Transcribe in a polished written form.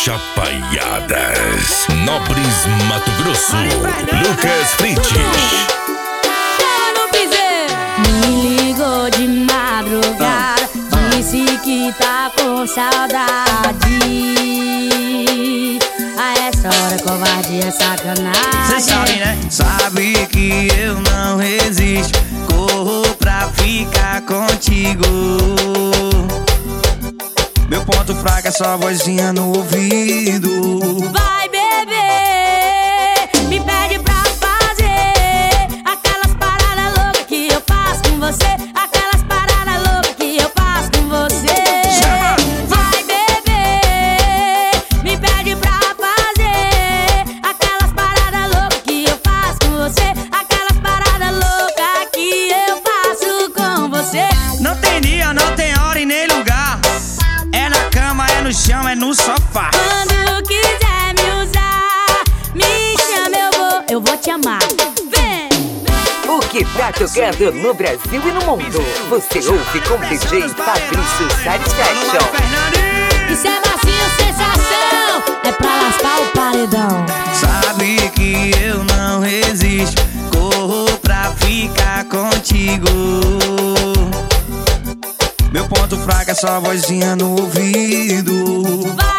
Chapaiadas, Nobres, Mato Grosso, Lucas Frites. Me ligou de madrugada, disse que tá com saudade. A essa hora covardia é sacanagem. Cê sabe, né? Sabe que eu não resisto, corro pra ficar contigo. Meu ponto fraco é só a vozinha no ouvido. Vai beber, me pede pra fazer aquelas paradas loucas que eu faço com você. Aquelas paradas loucas que eu faço com você. Vai beber, me pede pra fazer aquelas paradas loucas que eu faço com você. Aquelas paradas loucas que eu faço com você. Não tem dia, não tem hora e nem lugar. É na cama, é no chão, é no sofá. Quando quiser me usar, me chama, eu vou te amar. Vem! O que tá tocando no Brasil e no mundo, você ouve com DJ Fabrício Satisfaction. Isso é massinha sensação, é pra lascar o paredão. Sabe que eu não resisto, corro pra ficar contigo. Meu ponto fraco é só a vozinha no ouvido. Vai